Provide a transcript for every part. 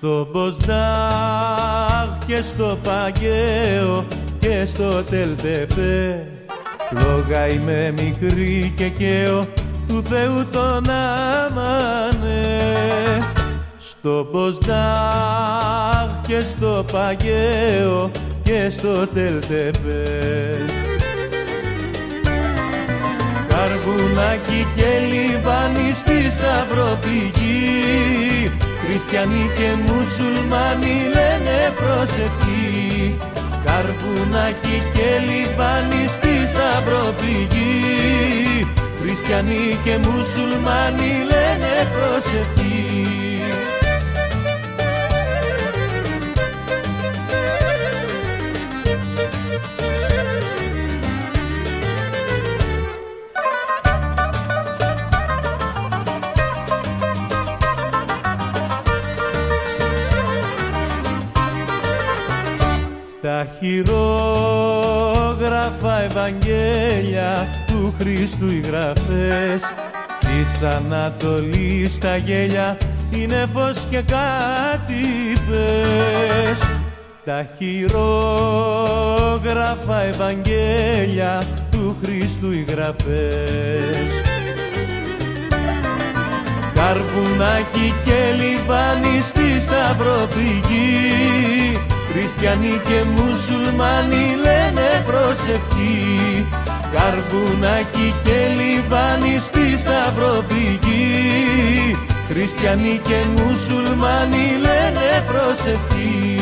Στο Μποσδάχ και στο Παγκαίο και στο Τελτεπέ, φλόγα είμαι μικρή και καίω του Θεού τον άμανε. Στο Μποσδάχ και στο Παγκαίο και στο Τελτεπέ, Καρβουνάκι και Λιβάνι στη Σταυροπηγή, χριστιανοί και μουσουλμάνοι λένε προσευχή. Καρβουνάκι και Λιβάνι στη Σταυροπηγή, χριστιανοί και μουσουλμάνοι λένε προσευχή. Τα χειρόγραφα Ευαγγέλια του Χριστού οι γραφές, της Ανατολής τα γέλια είναι φως και κάτι πες. Τα χειρόγραφα Ευαγγέλια του Χριστού οι γραφές, Καρβουνάκι και Λιβάνι στη Σταυροπηγή, χριστιανοί και μουσουλμάνοι λένε προσευχή. Καρβουνάκι και Λιβάνι στη Σταυροπηγή, χριστιανοί και μουσουλμάνοι λένε προσευχή.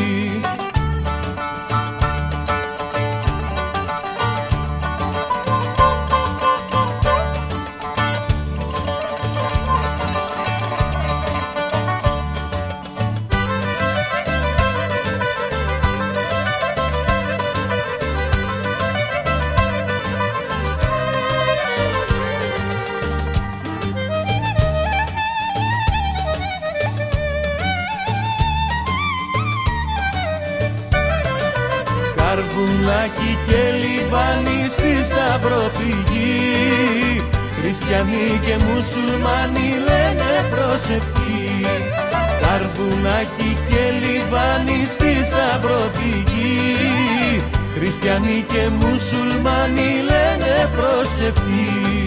Καρβουνάκι και Λιβάνι στη Σταυροπηγή, χριστιανοί και μουσουλμάνοι λένε προσευχή. Καρβουνάκι και Λιβάνι στη Σταυροπηγή, χριστιανοί και μουσουλμάνοι λένε προσευχή.